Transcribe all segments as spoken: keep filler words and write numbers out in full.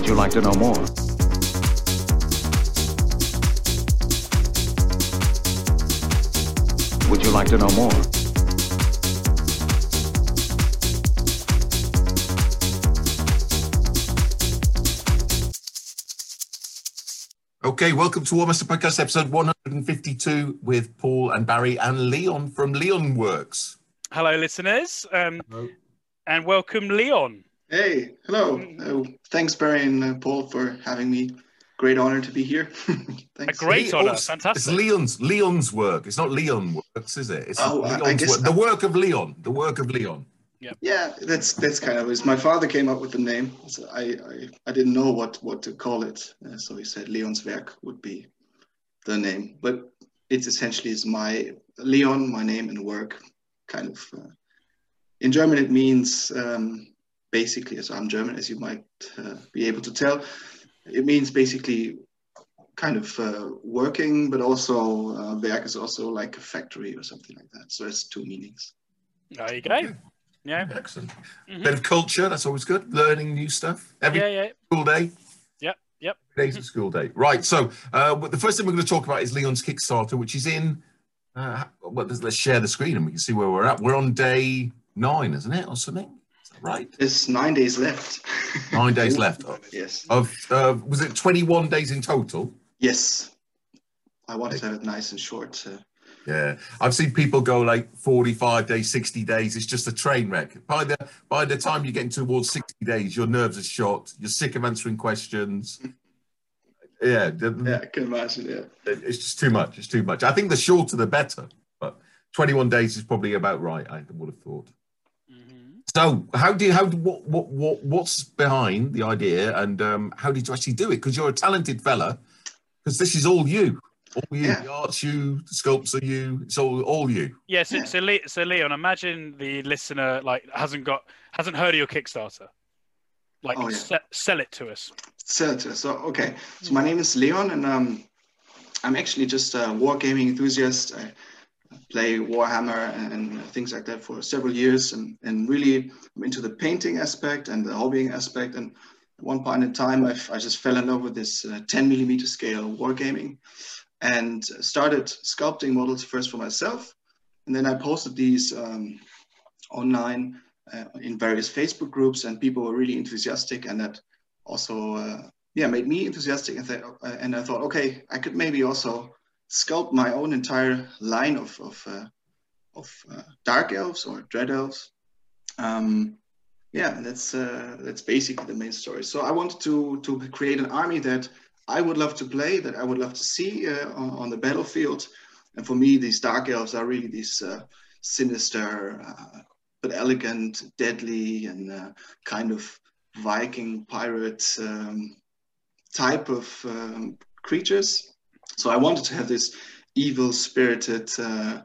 Would you like to know more? Would you like to know more? Okay, welcome to War Master Podcast, episode one hundred fifty-two with Paul and Barry and Leon from Leon Works. Hello, listeners, um, Hello. and welcome, Leon. Hey, hello. Uh, thanks, Barry and uh, Paul, for having me. Great honor to be here. A Thanks. great Le- honor, oh, it's- fantastic. It's Leon's Leon's work. It's not Leon Works, is it? It's Oh, I- I Leon's guess work. The work of Leon. The work of Leon. Yeah, that's that's kind of it. My father came up with the name. So I, I I didn't know what what to call it, uh, so he said Leon's Werk would be the name. But it's essentially is my Leon, my name and work. Kind of uh, in German it means um, basically, as I'm German, as you might uh, be able to tell, it means basically kind of uh, working, but also uh, Werk is also like a factory or something like that. So it's two meanings. There you go. Okay. Yeah, Excellent. Mhm. Bit of culture, that's always good. Learning new stuff. Every yeah, yeah. school day. Yep, yep. Every day's a school day. Right, so uh, the first thing we're going to talk about is Leon's Kickstarter, which is in, uh, well, let's let's share the screen and we can see where we're at. We're on day nine, isn't it, or something? Is that right? There's nine days left. Nine days left. Yes. Of uh, was it twenty-one days in total? Yes. I wanted to have it nice and short. Uh, Yeah, I've seen people go like forty-five days, sixty days. It's just a train wreck. By the by the time you're getting towards sixty days, your nerves are shot. You're sick of answering questions. Yeah, the- yeah, I can imagine. Yeah. it's just too much. It's too much. I think the shorter the better. But twenty-one days is probably about right. I would have thought. Mhm. So, how do you how do what what what what's behind the idea, and um, how did you actually do it? Because you're a talented fella. Because this is all you. All you, Yeah. the art's you, the sculpts are you, it's all all you. Yeah, so, Yeah. so, Le- so Leon, imagine the listener like hasn't got hasn't heard of your Kickstarter. Like, Oh, yeah. se- sell it to us. So, so okay. So my name is Leon, and um, I'm actually just a wargaming enthusiast. I play Warhammer and things like that for several years, and and really I'm into the painting aspect and the hobbying aspect. And at one point in time, I I just fell in love with this uh, ten millimeter scale wargaming, and started sculpting models first for myself, and then I posted these um, online uh, in various Facebook groups, and people were really enthusiastic, and that also uh, yeah made me enthusiastic, and, th- uh, and I thought, okay, I could maybe also sculpt my own entire line of of, uh, of uh, dark elves or dread elves. Um, yeah, and that's uh, that's basically the main story. So I wanted to to create an army that I would love to play, that I would love to see uh, on, on the battlefield. And for me, these dark elves are really these uh, sinister, uh, but elegant, deadly, and uh, kind of Viking pirate um, type of um, creatures. So I wanted to have this evil spirited uh,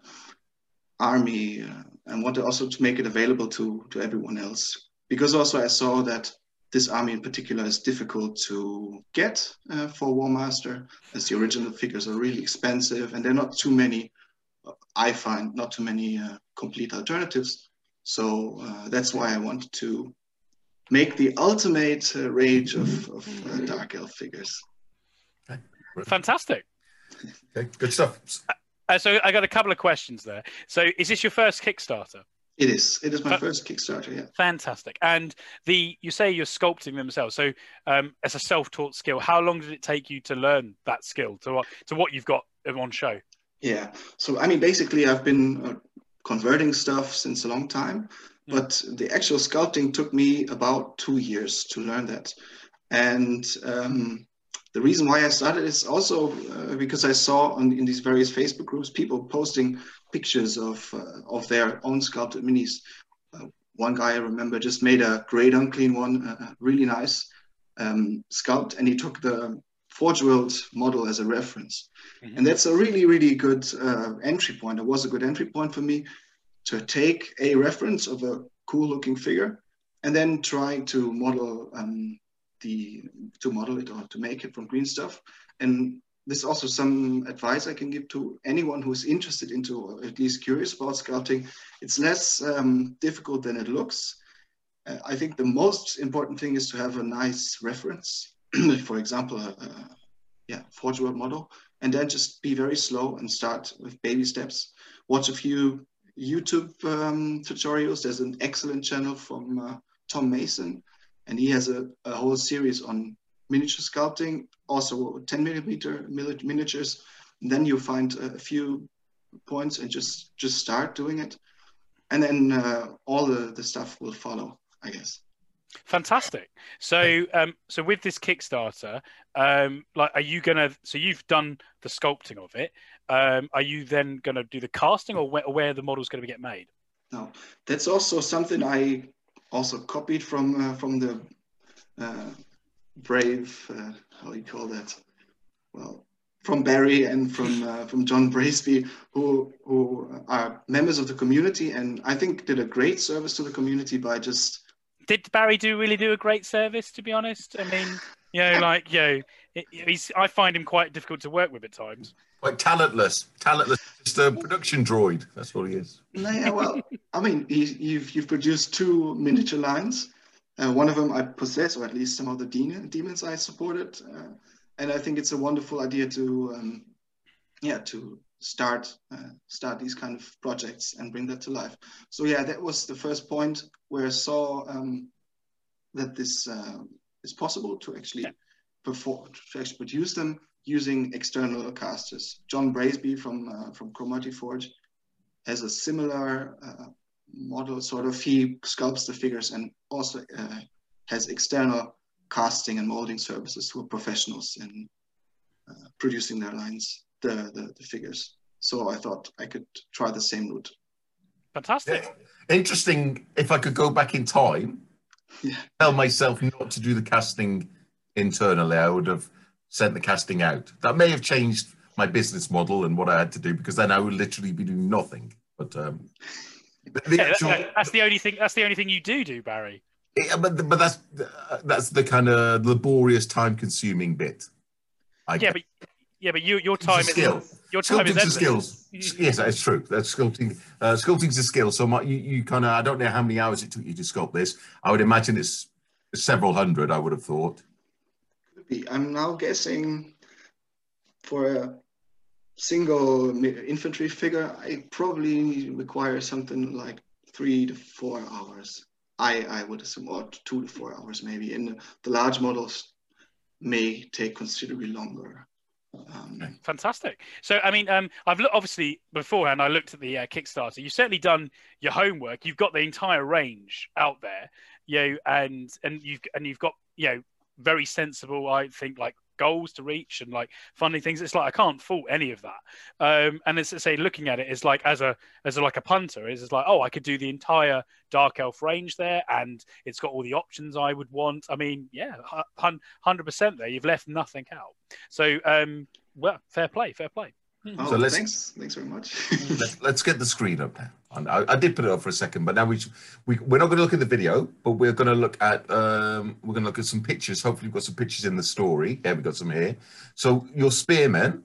army, uh, and wanted also to make it available to, to everyone else. Because also I saw that this army in particular is difficult to get uh, for War Master, as the original figures are really expensive, and there are not too many, uh, I find, not too many uh, complete alternatives. So uh, that's why I wanted to make the ultimate uh, range of, of uh, Dark Elf figures. Fantastic. Okay, good stuff. Uh, so I got a couple of questions there. So is this your first Kickstarter? It is. It is my Fa- first Kickstarter, yeah. Fantastic. And the you say you're sculpting themselves. So um, as a self-taught skill, how long did it take you to learn that skill to what to what you've got on show? Yeah. So, I mean, basically, I've been uh, converting stuff since a long time, Mm. but the actual sculpting took me about two years to learn that. And um, the reason why I started is also uh, because I saw on, in these various Facebook groups, people posting pictures of, uh, of their own sculpted minis. Uh, one guy I remember just made a great unclean one, uh, really nice um, sculpt, and he took the Forge World model as a reference. Mhm. And that's a really, really good uh, entry point. It was a good entry point for me to take a reference of a cool looking figure and then try to model um, the, to model it or to make it from green stuff. And this is also some advice I can give to anyone who's interested into, or at least curious about sculpting. It's less um, difficult than it looks. uh, I think the most important thing is to have a nice reference. For example, a, a yeah, Forge World model, and then just be very slow and start with baby steps. Watch a few YouTube um, tutorials. There's an excellent channel from uh, Tom Mason, and he has a, a whole series on miniature sculpting, also ten millimeter miniatures. And then you find a few points and just just start doing it, and then uh, all the the stuff will follow, I guess. Fantastic. So, um, so with this Kickstarter, um, like, are you gonna? So you've done the sculpting of it. Um, are you then gonna do the casting, or where, where the model's gonna get made? No, that's also something I also copied from uh, from the uh, brave. Uh, how do you call that? Well, from Barry and from uh, from John Braceby, who who are members of the community, and I think did a great service to the community by just. Did Barry do really do a great service? To be honest, I mean, you know, like you know, it, he's. I find him quite difficult to work with at times. Like talentless, talentless, just a production droid. That's what he is. No, yeah, well, I mean, he, you've you've produced two miniature lines. Uh, one of them I possess, or at least some of the de demons I supported, uh, and I think it's a wonderful idea to, um, yeah, to start uh, start these kind of projects and bring that to life. So yeah, that was the first point where I saw um, that this uh, is possible to actually yeah. perform, to actually produce them using external casters. John Braceby from uh, from Cromarty Forge has a similar uh, model. Sort of, he sculpts the figures and also uh, has external casting and molding services who are professionals in uh, producing their lines. The, the, the figures. So I thought I could try the same route. Fantastic. Yeah. Interesting. If I could go back in time, yeah. tell myself not to do the casting internally, I would have sent the casting out. That may have changed my business model and what I had to do, because then I would literally be doing nothing. But um, the, the yeah, actual, that, that's the only thing. That's the only thing you do do, Barry. Yeah, but but that's that's the kind of laborious, time-consuming bit. I yeah, guess. but. Yeah, but you, your time is skill. Your time Sculpting's is a skills. Yes, that's true. That's sculpting. Uh, sculpting's a skill. So my, you, you kind of, I don't know how many hours it took you to sculpt this. I would imagine it's several hundred. I would have thought. Could be. I'm now guessing for a single infantry figure, I probably require something like three to four hours. I I would assume, or two to four hours maybe. And the, the large models may take considerably longer. Um, Fantastic. So, I mean, um, I've looked, obviously beforehand, I looked at the uh, Kickstarter. You've certainly done your homework. You've got the entire range out there, you know, and and you've and you've got, you know, very sensible, I think, like goals to reach and like funding things. It's like I can't fault any of that. Um, and as I say, looking at it is like as a as a, like a punter, is it's like, oh, I could do the entire Dark Elf range there, and it's got all the options I would want. I mean, yeah, one hundred percent there. You've left nothing out. So, um, well, fair play, fair play. Oh, so let's, thanks, thanks very much. let's, let's get the screen up now. I, I did put it up for a second, but now we, we we're not going to look at the video, but we're going to look at um, we're going to look at some pictures. Hopefully, we've got some pictures in the story. Yeah, we've got some here. So your spearmen,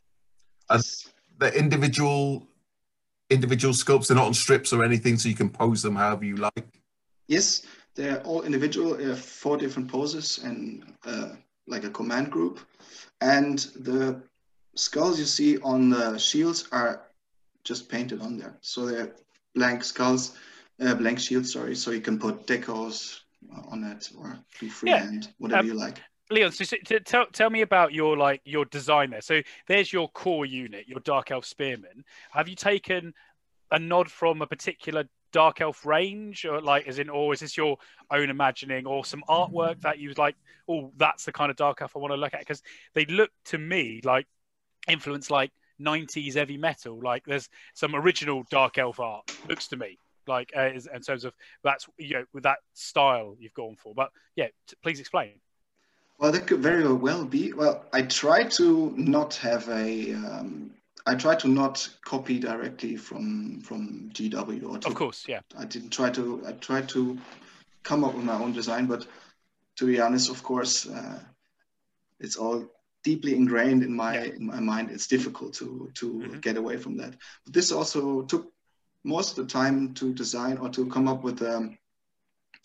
and the individual individual sculpts. They're not on strips or anything, so you can pose them however you like. Yes, they're all individual. They have four different poses and uh, like a command group, and the skulls you see on the shields are just painted on there. So they're blank skulls, uh, blank shields, sorry. So you can put decos on it or do freehand, yeah. whatever um, you like. Leon, so, so to, tell, tell me about your like your design there. So there's your core unit, your Dark Elf Spearman. Have you taken a nod from a particular Dark Elf range, or like, as in, or is this your own imagining, or some artwork that you was like, oh, that's the kind of Dark Elf I want to look at? Because they look to me like influence like nineties heavy metal. Like there's some original Dark Elf art, looks to me like uh, in terms of that's, you know, with that style you've gone for. But yeah, t- please explain. Well, that could very well be. Well, I try to not have a um, I try to not copy directly from from G W or to, of course, yeah. I didn't try to I tried to come up with my own design, but to be honest, of course, uh, it's all deeply ingrained in my yeah. in my mind. It's difficult to to mm-hmm. get away from that. But this also took most of the time to design or to come up with um,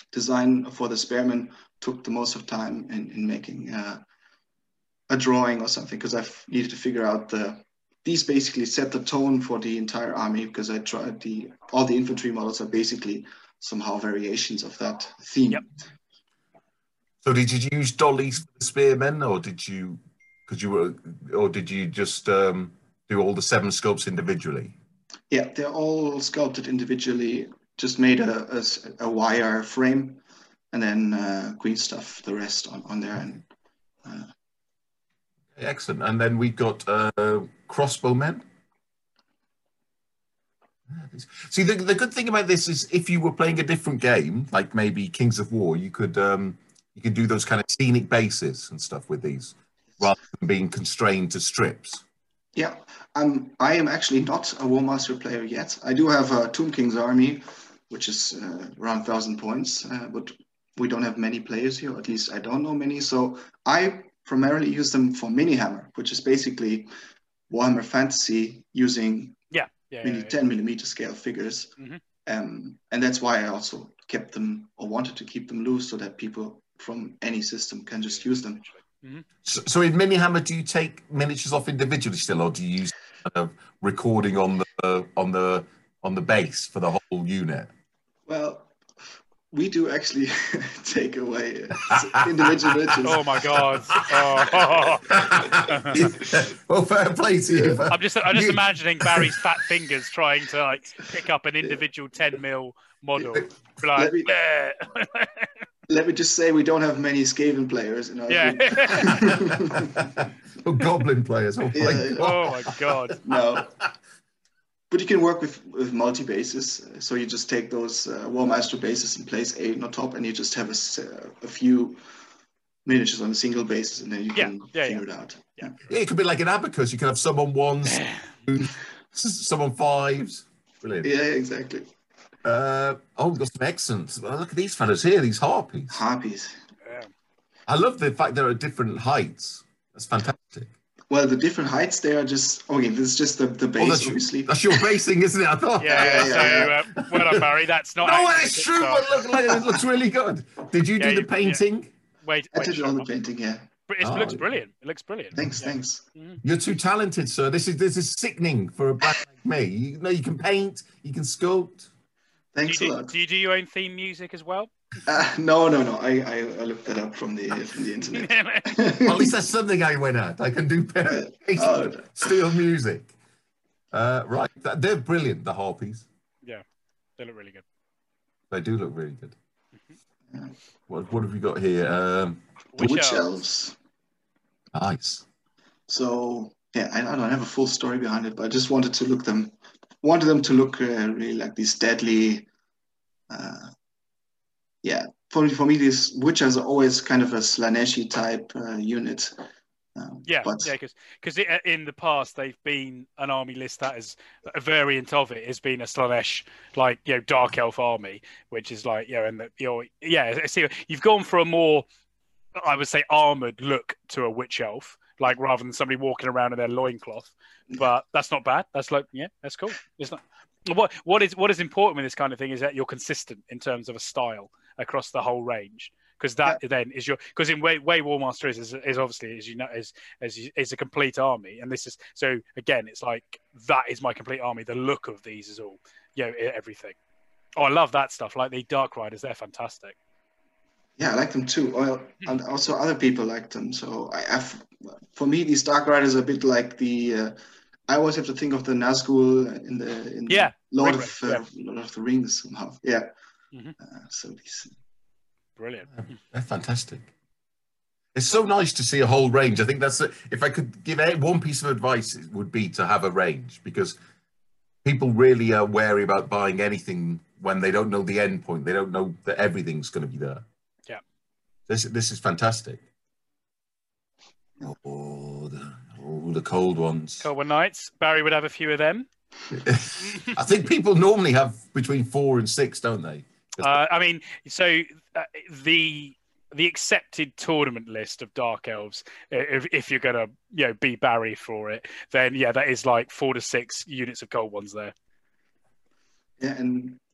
design for the Spearman took the most of time in, in making uh, a drawing or something, because I've needed to figure out the, these basically set the tone for the entire army, because I tried the, all the infantry models are basically somehow variations of that theme. Yep. So did you use dollies for the spearmen, or did you, because you were, or did you just um, do all the seven sculpts individually? Yeah, they're all sculpted individually, just made a, a, a wire frame, and then uh, green stuff the rest on, on there. And uh, excellent. And then we've got uh, crossbowmen. See, the, the good thing about this is if you were playing a different game, like maybe Kings of War, you could um, you could do those kind of scenic bases and stuff with these, rather than being constrained to strips. Yeah, um, I am actually not a War Master player yet. I do have a Tomb King's army, which is uh, around one thousand points, uh, but we don't have many players here, or at least I don't know many. So I primarily use them for Minihammer, which is basically Warhammer Fantasy using Yeah, yeah, really yeah, yeah. ten millimeter scale figures. Mhm. Um, and that's why I also kept them, or wanted to keep them loose, so that people from any system can just use them. Mhm. So, so in Minihammer, do you take miniatures off individually still, or do you use kind of recording on the on the on the base for the whole unit? Well, we do actually take away uh, individual miniatures. Oh my god! Oh. Well, fair play to you. but I'm just I'm just you- imagining Barry's fat fingers trying to like pick up an individual ten mil model. Like, Let me- "Bleh." Let me just say, we don't have many Skaven players in our Yeah. group. Oh, goblin players. Oh, my Yeah, yeah. God. Oh my god! No. But you can work with, with multi-bases. So you just take those uh, War Master bases and place eight on top, and you just have a, s- uh, a few miniatures on a single basis, and then you Yeah, can yeah, figure it out. Yeah. Yeah, it could be like an abacus. You can have some on ones, some on fives. Brilliant. Yeah, exactly. Uh, oh, we've got some excellent. Well, look at these fellas here, these harpies. Harpies. Yeah. I love the fact they're at different heights. That's fantastic. Well, the different heights, they are just, okay, this is just the, the base, Oh, that's, your, obviously. that's your basing, isn't it? I thought. Yeah, Yeah, so yeah, uh, well done, Barry. That's not. No, actually it's a true. Kickstarter. But look, look, it looks really good. Did you Yeah, do the you- painting? Wait, I wait, did show all the them. painting, yeah. It Oh, looks yeah. brilliant. It looks brilliant. Thanks, Yeah. thanks. You're too talented, sir. This is this is sickening for a brat like me. You know, you can paint, you can sculpt. Do Thanks you, a do, lot. do you do your own theme music as well? Uh, no, no, no. I, I, I looked that up from the from the internet. Well, at least that's something I went at. I can do paint, Oh. steel music. Uh, right, Th- they're brilliant. The harpies. Yeah, they look really good. They do look really good. Yeah. What what have we got here? Um, The Witch Witch elves. Elves. nice. So yeah, I, I don't have a full story behind it, but I just wanted to look them, wanted them to look uh, really like these deadly. Uh, yeah, for for me, these witches are always kind of a Slaneshi type uh, unit. Um, Yeah, but yeah, because because in the past they've been an army list that is a variant of it has been a Slanesh like you know dark elf army, which is like you know and the, you know yeah, see you've gone for a more I would say armored look to a witch elf, like rather than somebody walking around in their loincloth. But that's not bad. That's like yeah, that's cool. It's not what what is what is important with this kind of thing is that you're consistent in terms of a style across the whole range. Because that yeah. then is your because in way way War Master is, is is obviously as you know is as is a complete army, and this is so again it's like that is my complete army. The look of these is all you know everything. Oh, I love that stuff. Like the Dark Riders, they're fantastic. Yeah, I like them too. Well, and also other people like them. So I have, for me, these Dark Riders are a bit like the. Uh, I always have to think of the Nazgul in the in yeah Lord Ring of uh, yeah. Lord of the Rings somehow. Yeah. Mm-hmm. Uh, so these. Brilliant. They're fantastic. It's so nice to see a whole range. I think that's a, if I could give one piece of advice, it would be to have a range because people really are wary about buying anything when they don't know the end point. They don't know that everything's going to be there. Yeah. This this is fantastic. Oh, the, oh, the cold ones. Cold One Knights. Barry would have a few of them. I think people normally have between four and six, don't they? Uh, I mean, so uh, the the accepted tournament list of Dark Elves, if, if you're gonna you know be Barry for it, then yeah, that is like four to six units of cold ones there. Yeah, and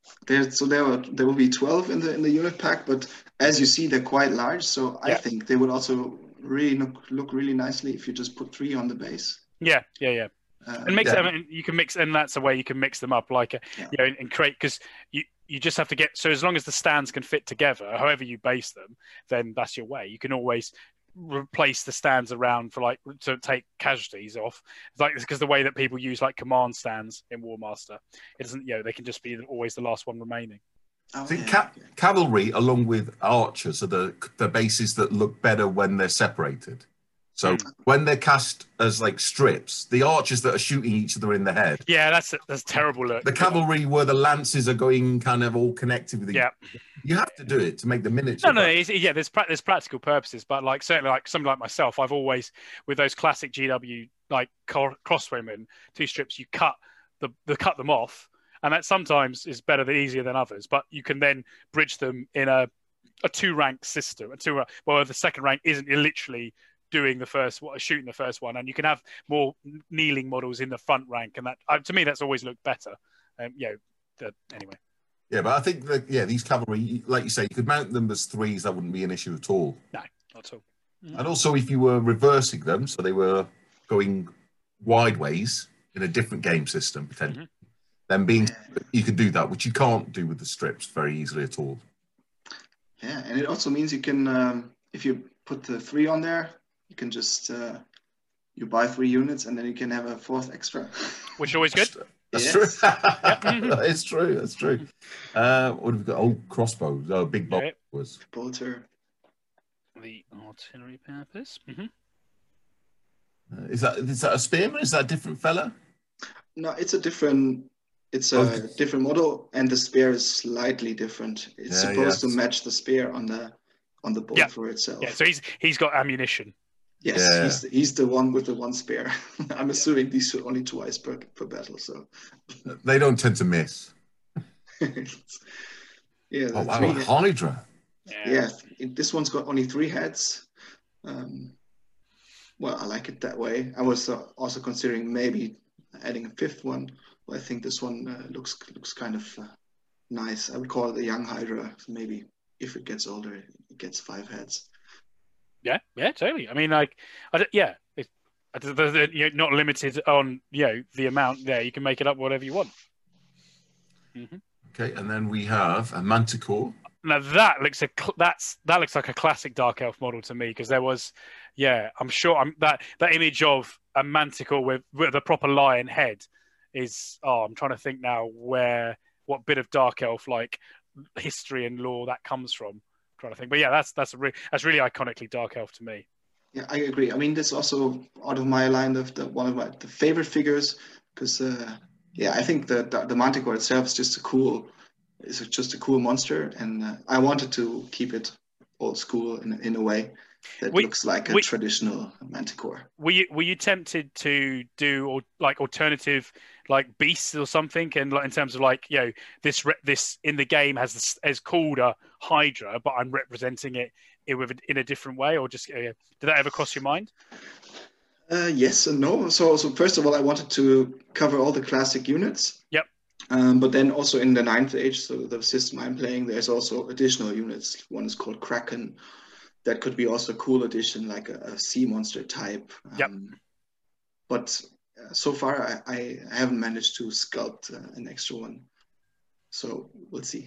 there, so there are, there will be twelve in the in the unit pack, but as you see, they're quite large. So I Yeah. think they would also really look, look really nicely if you just put three on the base. Yeah, yeah, yeah. Uh, And mix Yeah. them. and You can mix, and that's a way you can mix them up, like a, Yeah. you know, and, and create because you you just have to get. So as long as the stands can fit together, however you base them, then that's your way. You can always replace the stands around for like to take casualties off. It's like because the way that people use like command stands in War Master, it doesn't. You know, they can just be always the last one remaining. oh, I think yeah, ca- okay. cavalry, along with archers, are the the bases that look better when they're separated. So Hmm. when they're cast as like strips, the archers that are shooting each other in the head, Yeah, that's that's terrible look. the cavalry where the lances are going kind of all connected with each Yeah. You have to do it to make the miniature. No, no, but- it's, yeah. There's pra- there's practical purposes, but like certainly like somebody like myself, I've always with those classic G W like cor- crossbowmen two strips, you cut the the cut them off, and that sometimes is better than easier than others. But you can then bridge them in a a two rank system, a two well the second rank isn't literally doing the first shooting the first one, and you can have more kneeling models in the front rank, and that uh, to me that's always looked better. Um, you know, the, anyway. Yeah, but I think that yeah, these cavalry, like you say, you could mount them as threes. That wouldn't be an issue at all. No, not at all. And also, if you were reversing them, so they were going wide ways in a different game system, potentially, Mm-hmm. then being you could do that, which you can't do with the strips very easily at all. Yeah, and it also means you can, um, if you put the three on there, you can just uh, you buy three units, and then you can have a fourth extra. Which is always good. That's Yes. true. Mhm. It's true. That's true. Uh, what have we got? Oh, crossbows. Oh, big bow Yeah. was. Bolter. The artillery purpose. Mm-hmm. Uh, is that is that a spearman? Is that a different fella? No, it's a different. It's a Okay. different model, and the spear is slightly different. It's Yeah, supposed yeah. to match the spear on the on the Yeah. bolter itself. Yeah, so he's he's got ammunition. Yes, Yeah. he's, the, he's the one with the one spear. I'm assuming these are only twice per, per battle. So, They don't tend to miss. yeah, Oh the wow, three- a Hydra. yeah, it- this one's got only three heads. Um, well, I like it that way. I was uh, also considering maybe adding a fifth one, but I think this one uh, looks looks kind of uh, nice. I would call it a young Hydra. Maybe if it gets older, it gets five heads. Yeah, yeah, totally. I mean, like, I don't, yeah, it, I don't- the- the- you're not limited on you know the amount there. You can make it up whatever you want. hmm Okay, and then we have a Manticore. Now that looks a cl- that's that looks like a classic Dark Elf model to me because there was, yeah, I'm sure I'm that that image of a Manticore with with a proper lion head is. Oh, I'm trying to think now where what bit of Dark Elf like history and lore that comes from. I'm trying to think, but yeah, that's that's a re- that's really iconically Dark Elf to me. Yeah, I agree. I mean, this is also out of my line of the one of my the favorite figures because uh, yeah, I think the, the the Manticore itself is just a cool, is just a cool monster, and uh, I wanted to keep it old school in in a way that We- looks like a we- traditional Manticore. Were you were you tempted to do or like alternative like beasts or something, and like in terms of like you know this re- this in the game has this, has called a Hydra, but I'm representing it in, with in a different way, or just uh, did that ever cross your mind? Uh, yes and no. So, so first of all, I wanted to cover all the classic units. Yep. Um, but then also in the ninth age, so the system I'm playing, there's also additional units. One is called Kraken. That could be also a cool addition, like a, a sea monster type. Um, Yep. But uh, so far, I, I haven't managed to sculpt uh, an extra one. So we'll see.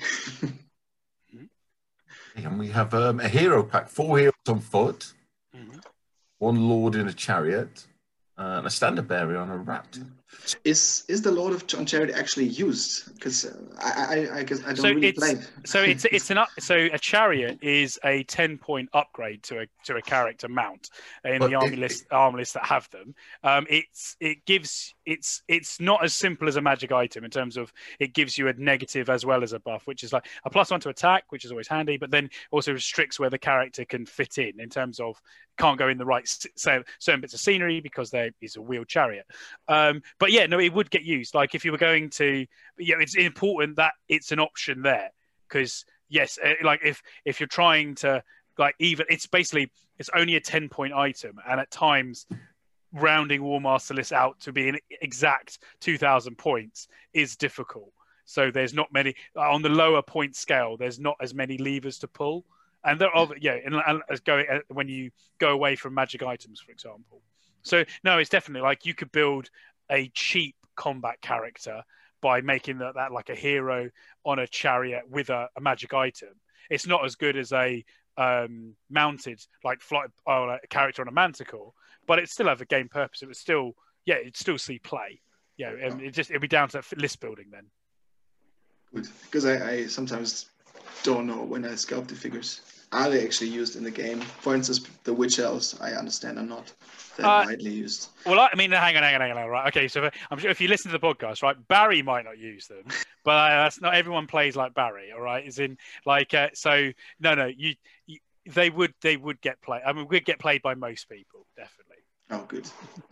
And we have um, a hero pack, four heroes on foot, Mhm. one lord in a chariot, uh, and a standard bearer on a rat. is is the Lord of John Chariot actually used? Because uh, I, I I guess I don't So really it's- play. So it's it's an up, so a chariot is a ten point upgrade to a to a character mount in But the army it- list army lists that have them. Um, it's it gives it's it's not as simple as a magic item in terms of it gives you a negative as well as a buff, which is like a plus one to attack, which is always handy, but then also restricts where the character can fit in in terms of can't go in the right s- so certain bits of scenery because there is a wheeled chariot. Um, but yeah, no, it would get used. Like if you were going to, yeah, it's important that it's an option there because yes, uh, like if if you're trying to like even it's basically it's only a ten point item, and at times rounding War Master lists out to be an exact two thousand points is difficult. So there's not many on the lower point scale. There's not as many levers to pull, and there are yeah, and, and as go when you go away from magic items, for example. So no, it's definitely like you could build a cheap combat character by making that, that like a hero on a chariot with a, a magic item. It's not as good as a um, mounted like flight or a character on a manticore, but it still have a game purpose. It would still, yeah, it'd still see play. Yeah, and it just it'd be down to list building then. Good, because I, I sometimes don't know when I sculpt the figures. Are they actually used in the game? For instance, the witch elves, I understand, are not that Uh, widely used. Well, I mean, hang on, hang on, hang on, right? Okay, so if, I'm sure if you listen to the podcast, right, Barry might not use them, but uh, that's not everyone plays like Barry, all right? Is in like uh, so. No, no, you, you, they would, they would get played. I mean, would get played by most people, definitely. Oh, good.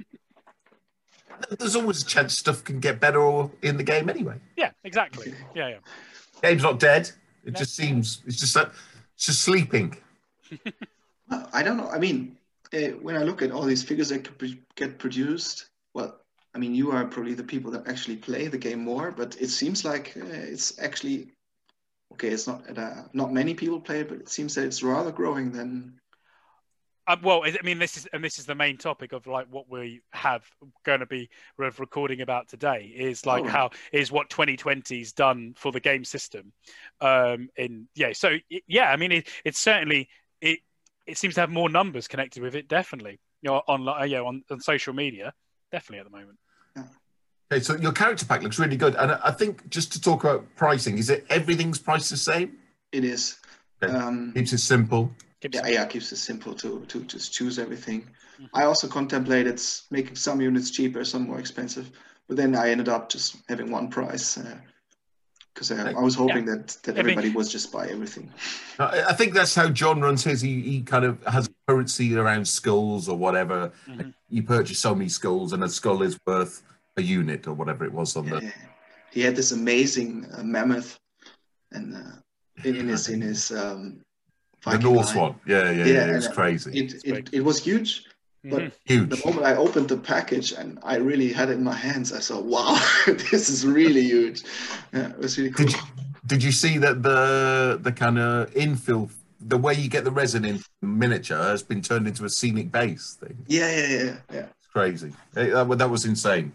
There's always a chance stuff can get better in the game anyway. Yeah, exactly. Yeah, yeah. Game's not dead. It No. just seems it's just that it's just sleeping. Well, I don't know. I mean, uh, when I look at all these figures that could be, get produced, well, I mean, you are probably the people that actually play the game more, but it seems like uh, it's actually okay. It's not at a, not many people play it, but it seems that it's rather growing than. Uh, well, I mean, this is and this is the main topic of like what we have going to be re- recording about today is like Oh. how is what twenty twenty's done for the game system. Um, in yeah, so it, yeah, I mean, it, it's certainly it it seems to have more numbers connected with it. Definitely, you know, on uh, yeah on, on social media, definitely at the moment. Okay, so your character pack looks really good, and I I think just to talk about pricing, is it everything's priced the same? It is. Okay. Um, Keeps it simple. Keeps yeah, it- yeah, keeps it simple to to just choose everything. Mhm. I also contemplated making some units cheaper, some more expensive, but then I ended up just having one price because uh, I was hoping that that I mean- everybody was just buy everything. I I think that's how John runs his. He, he kind of has currency around skulls or whatever. Mhm. You purchase so many skulls, and a skull is worth a unit or whatever it was on the. Yeah. He had this amazing uh, mammoth, and uh, in, in his in his um, The Viking Norse line. one, yeah, yeah, Yeah, yeah, it was and, uh, crazy, It, big. it, it was huge. But Mhm. huge. the moment I opened the package and I really had it in my hands, I saw, wow, this is really huge. Yeah, it was really cool. Did you, did you see that the the kind of infill, the way you get the resin in miniature has been turned into a scenic base thing? Yeah, yeah, yeah, yeah. It's crazy. It- that, wa- that was insane.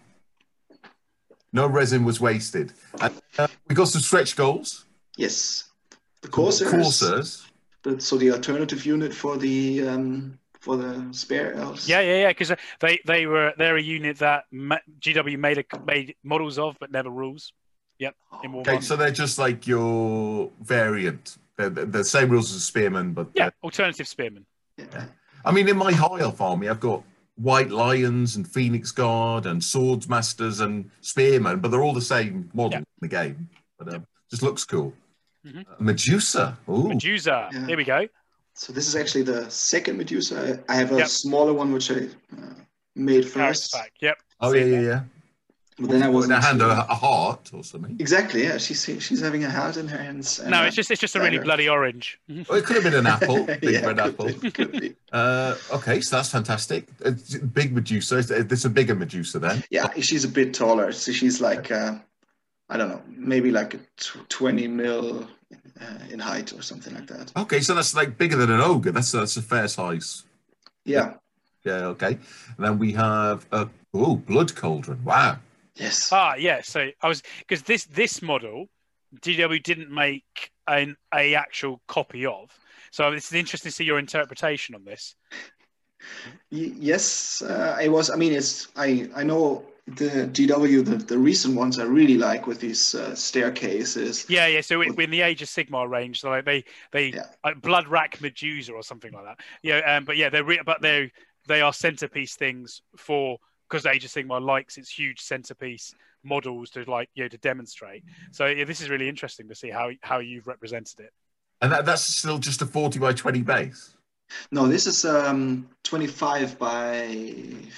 No resin was wasted. And, uh, we got some stretch goals. Yes. The Corsairs. Coursers. the- so the alternative unit for the um, for the spare elves. Yeah, yeah, yeah. Because they they were they're a unit that ma- G W made a, made models of, but never rules. Yep. In Warhammer. Okay, so they're just like your variant. They're, they're the same rules as Spearmen, but yeah, uh, alternative spearmen. Yeah. I mean, in my high elf army, I've got White Lions and Phoenix Guard and Swords Masters and Spearmen, but they're all the same model Yeah. in the game. But um, just looks cool. Mhm. Uh, Medusa. Ooh. Medusa. Yeah. Here we go. So this is actually the second Medusa. I I have a Yep. smaller one which I uh, made Character first, pack. Yep. Oh yeah, Seen yeah, that. yeah. but then I In wasn't. a hand, a, a heart or something. Exactly. Yeah, she's she's having a heart in her hands. and No, a it's just it's just a really dagger. bloody orange. Oh, it could have been an apple, big Yeah, red could apple. be, could be. Uh, okay, so that's fantastic. It's big Medusa. Is this a bigger Medusa then? Yeah, she's a bit taller. So she's like, uh, I don't know, maybe like a tw- twenty mil uh, in height or something like that. Okay, so that's like bigger than an ogre. That's that's a fair size. Yeah. Yeah, okay. And then we have a oh blood cauldron. Wow. Yes. Ah, yeah. So I was because this this model, G W didn't make an a actual copy of. So it's interesting to see your interpretation on this. Y- yes, uh, I was. I mean, it's. I I know the G W, the, the recent ones I really like with these uh, staircases. Yeah, yeah. So in, in the Age of Sigmar range, so like they they Yeah. uh, Blood Rack Medusa or something like that. Yeah, um, but yeah, they're re- but they they are centerpiece things for because Age of Sigmar likes its huge centerpiece models to like you know to demonstrate. So yeah, this is really interesting to see how how you've represented it. And that, that's still just a forty by twenty base. No, this is um twenty-five by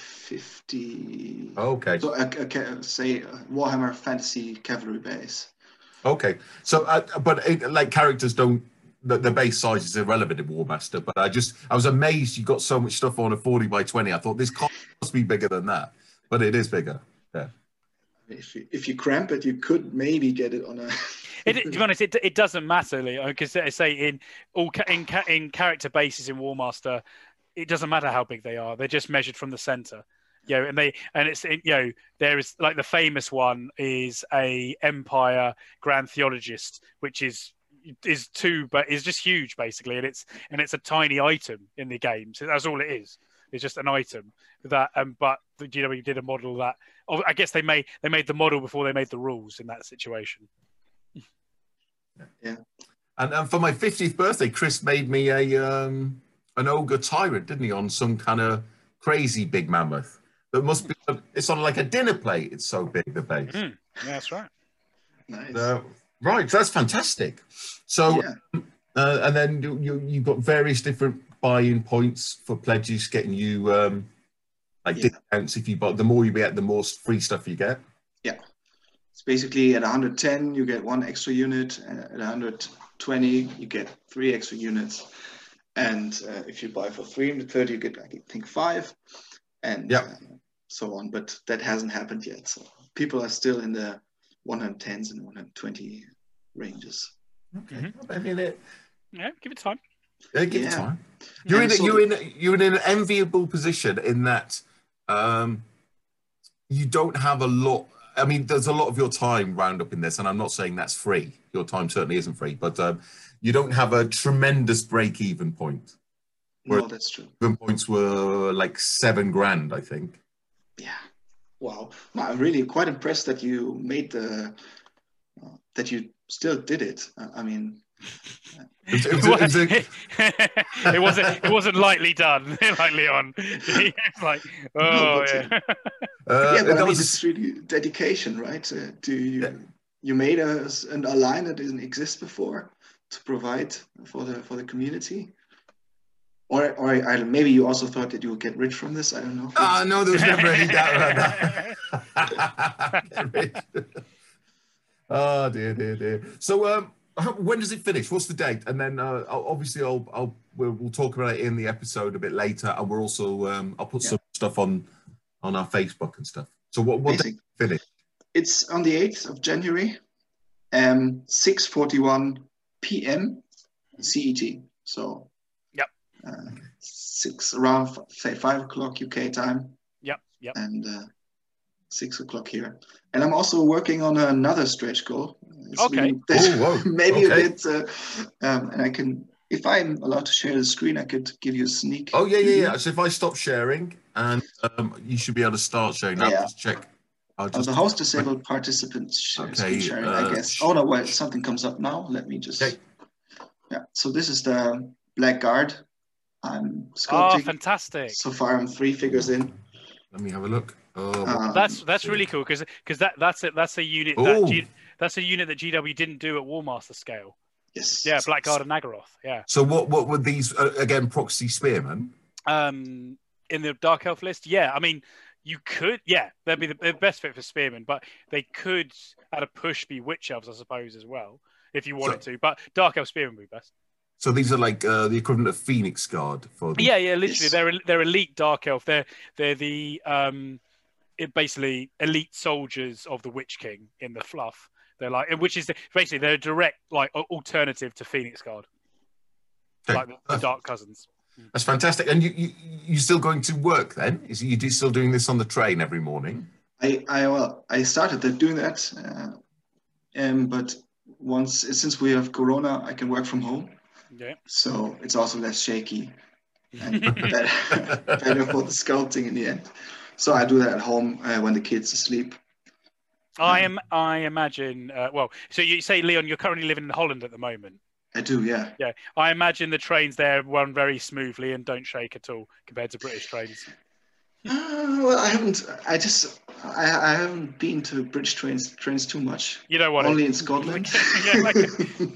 fifty. Okay. So a, a, ca- say a Warhammer Fantasy Cavalry base. Okay. So, uh, but it, like characters don't. The, the base size is irrelevant in Warmaster. But I just I was amazed you got so much stuff on a forty by twenty. I thought this can't must be bigger than that, but it is bigger. Yeah. if you, if you cramp it, you could maybe get it on a. It, to be honest, it, it doesn't matter, because I say in all ca- in ca- in character bases in War Master, it doesn't matter how big they are; they're just measured from the center. You know, and they and it's you know there is like the famous one is a Empire Grand Theologist, which is is two, but is just huge basically, and it's and it's a tiny item in the game. So that's all it is. It's just an item that, um, but the G W did a model that. Oh, I guess they made they made the model before they made the rules in that situation. Yeah. And, and for my fiftieth birthday, Chris made me a um, an ogre tyrant, didn't he, on some kind of crazy big mammoth. That must be. It's on like a dinner plate. It's so big, the base. Mm, yeah, that's right. Nice. Uh, right, that's fantastic. So, Yeah. uh, and then you, you you've got various different buy-in points for pledges, getting you um, like Yeah. discounts if you buy. The more you get, the more free stuff you get. Yeah. It's basically at one hundred ten, you get one extra unit. And at one hundred twenty, you get three extra units. And uh, if you buy for three hundred thirty, you get, I think, five. And Yeah. uh, so on. But that hasn't happened yet. So people are still in the one hundred tens and one hundred twenty ranges. Okay. Mhm. I mean, it, Yeah, give it time. uh, give it Yeah. time. You're And in, a, so- you're in you're in an enviable position in that um, you don't have a lot. I mean, there's a lot of your time wound up in this, and I'm not saying that's free. Your time certainly isn't free, but um, you don't have a tremendous break-even point. No, that's true. Even points were like seven grand, I think. Yeah. Wow. No, I'm really quite impressed that you made the, uh, that you still did it. Uh, I mean, It was, it was, it was a- it wasn't. It wasn't lightly done, like Leon. It's like, oh but, yeah. uh, yeah, but that I mean, was it's really dedication, right? Uh, do you Yeah. you made a, an- a line that didn't exist before to provide for the for the community, or or I, maybe you also thought that you would get rich from this. I don't know. Ah, no, there was never any doubt about that. Oh dear, dear, dear. So, um, how, when does it finish? What's the date? And then, uh, I'll, obviously, I'll, I'll we'll, we'll talk about it in the episode a bit later, and we're also, um, I'll put Yeah. some stuff on on our Facebook and stuff. So, what what date Amazing. finish? It's on the eighth of January, um, six forty-one p m C E T. So, Yep. uh, six around f- say five o'clock U K time, Yep. Yep. and uh, six o'clock here. And I'm also working on another stretch goal. It's Okay. really- Oh, whoa. maybe Okay. a bit. Uh, um, and I can, if I'm allowed to share the screen, I could give you a sneak. Oh yeah, yeah, preview. yeah. So if I stop sharing, and um, you should be able to start sharing now. Yeah. Just check. I'll Oh, just the host disabled participants sh- Okay, screen sharing, uh, I guess. sh- Oh no, wait, something comes up now. Let me just. Okay. Yeah. So this is the Black Guard. I'm Oh, sculpting. fantastic! So far, I'm three figures in. let me have a look. Oh, Um, That's that's really cool because because that that's it. That's a unit that Ooh. G, that's a unit that G W didn't do at War Master scale. yes. Yeah, Blackguard and Nagaroth. Yeah. so what what were these uh, again? Proxy spearmen. Um, in the Dark Elf list, yeah. I mean, you could, yeah, they'd be the, the best fit for Spearmen, but they could, at a push, be Witch Elves, I suppose, as well, if you wanted to. But Dark Elf Spearmen would be best. So these are like uh, the equivalent of Phoenix Guard for the... Yeah, yeah, literally, Yes. they're they're elite Dark Elf. They're they're the um, it basically elite soldiers of the Witch King in the fluff. They're like, which is the, basically they're a direct like a- alternative to Phoenix Guard, Okay. like the, the Dark Cousins. That's fantastic. And you, you you still going to work then? Is you do still doing this on the train every morning? I I well I started that- doing that, uh, um, but once since we have Corona, I can work from home, Yeah. so it's also less shaky and better, better for the sculpting in the end. So I do that at home uh, when the kids asleep. I am. I imagine. Uh, well, so you say, Leon, you're currently living in Holland at the moment. I do, yeah. Yeah, I imagine the trains there run very smoothly and don't shake at all compared to British trains. Uh, well, I haven't. I just I, I haven't been to British trains trains too much. You know what? Only in Scotland. Yeah, okay.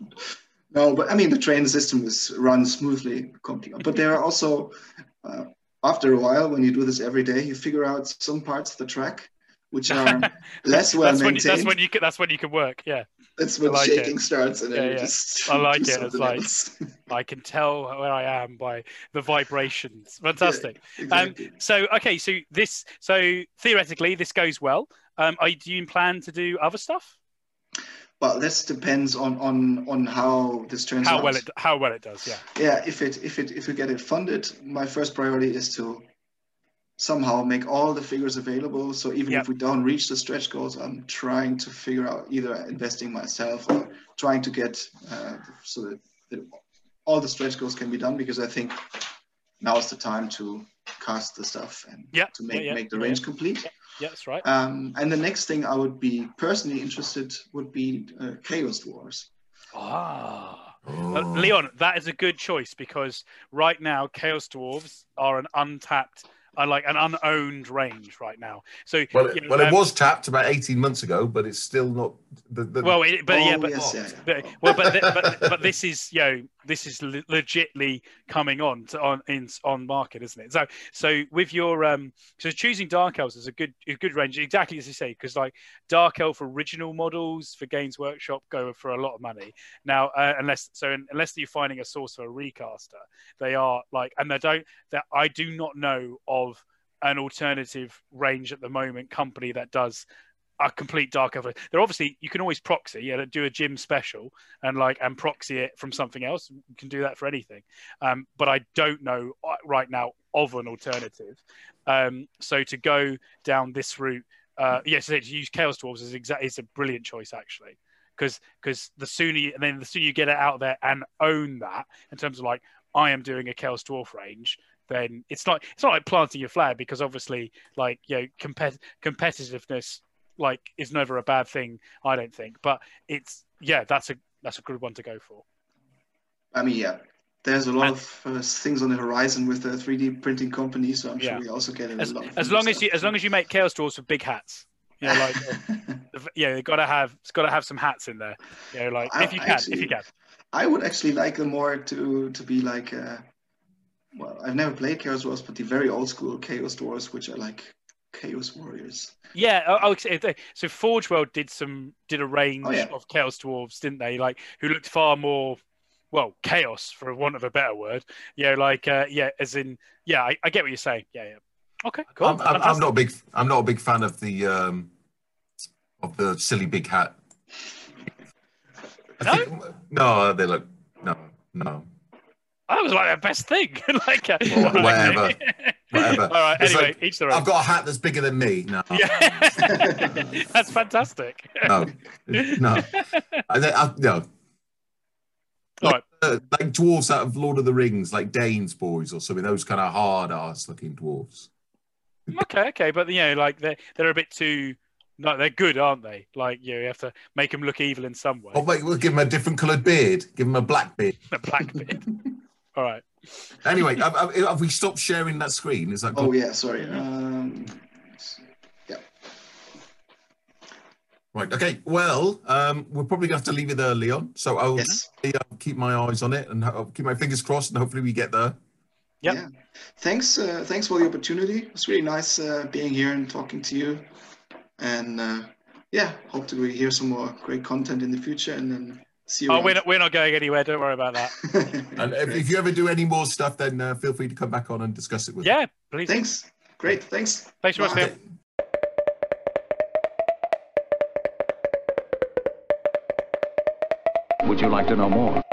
No, but I mean the train system is run smoothly, completely. But there are also, uh, after a while, when you do this every day, you figure out some parts of the track which are less well that's when you, maintained. that's when you can, that's when you can work. Yeah, That's when I like shaking it. starts, and then Yeah, you yeah. just. I like do it. It's something like- else. I can tell where I am by the vibrations. Fantastic. Exactly. So okay, so this so theoretically this goes well. Um, are you, do you plan to do other stuff? Well, this depends on on on how this turns How out. well it how well it does, yeah. Yeah, if it if it if we get it funded, my first priority is to somehow make all the figures available. So even Yep. if we don't reach the stretch goals, I'm trying to figure out either investing myself or trying to get uh, so that, that all the stretch goals can be done, because I think now is the time to cast the stuff and Yeah, to make yeah, yeah, make the yeah, range yeah. complete. Yeah, that's right. Um, and the next thing I would be personally interested would be uh, Chaos Dwarves. Ah, Oh. Uh, Leon, that is a good choice, because right now Chaos Dwarves are an untapped, uh, like an unowned range right now. So Well, you it, know, well, it um, was tapped about eighteen months ago, but it's still not. The, the, well, it, but oh, yeah, but yes, yeah, yeah. But, well, but, th- but but this is, you know, this is le- legitly coming on to on in on market, isn't it? So so with your um, so choosing Dark Elves is a good a good range, exactly as you say, because like Dark Elf original models for Games Workshop go for a lot of money now, uh, unless so unless you're finding a source for a recaster, they are like, and they don't that I do not know of an alternative range at the moment company that does a complete Dark Elf. They're obviously, you can always proxy, yeah, do a gym special and like and proxy it from something else. You can do that for anything, um, but I don't know right now of an alternative. Um, so to go down this route, uh, yes, to use Chaos Dwarves is exactly is a brilliant choice actually, because because the sooner you, and then the sooner you get it out there and own that in terms of like, I am doing a Chaos Dwarf range, then it's not it's not like planting your flag, because obviously like, you know, compet- competitiveness like is never a bad thing, I don't think, but it's yeah that's a that's a good one to go for. I mean, yeah, there's a lot And- of uh, things on the horizon with the three D printing companies, so I'm Yeah. sure we also get a As, lot of as new long as stuff. you as long as you make Chaos Dwarves with big hats, you know, like yeah, you got to have it's got to have some hats in there, you know, like I- if you can, actually- if you can. I would actually like them more to to be like, uh, well, I've never played Chaos Dwarves, but the very old school Chaos Dwarves, which are like Chaos Warriors. Yeah, I, I would say they- so. Forge World did some did a range Oh, yeah. of Chaos Dwarves, didn't they? Like who looked far more, well, chaos for want of a better word. Yeah, like uh, yeah, as in yeah, I, I get what you're saying. Yeah, yeah. Okay, cool. I'm, I'm, I'm not a big. I'm not a big fan of the um, of the silly big hat. I No? think, no, they look no, no. That was like the best thing. like uh, Well, whatever. Whatever. All right. It's Anyway, like, each their own. I've got a hat that's bigger than me. No, Yeah, that's fantastic. no, no. I, I, no. All right. Uh, like dwarves out of Lord of the Rings, like Dane's boys or something. Those kind of hard ass looking dwarves. Okay, okay, but you know, like they're they're a bit too. No, they're good, aren't they? Like you, know, you have to make them look evil in some way. Oh wait, we'll give him a different coloured beard. Give him a black beard. A black beard. All right. Anyway, have, have- have we stopped sharing that screen? Is that Oh good? yeah, sorry. Um, yeah. Right. Okay. Well, um, we're probably gonna have to leave it there, Leon. So I'll Yes. uh, keep my eyes on it and I'll keep my fingers crossed, and hopefully we get there. Yep. Yeah. Thanks. Uh, thanks for the opportunity. It was really nice uh, being here and talking to you. And uh, yeah, hope to hear some more great content in the future, and then see you. Oh, around. we're not, we're not going anywhere. Don't worry about that. And if, if you ever do any more stuff, then uh, feel free to come back on and discuss it with me. Yeah, please. Thanks. Great. Thanks. Thanks so much, Bye. Leon. Would you like to know more?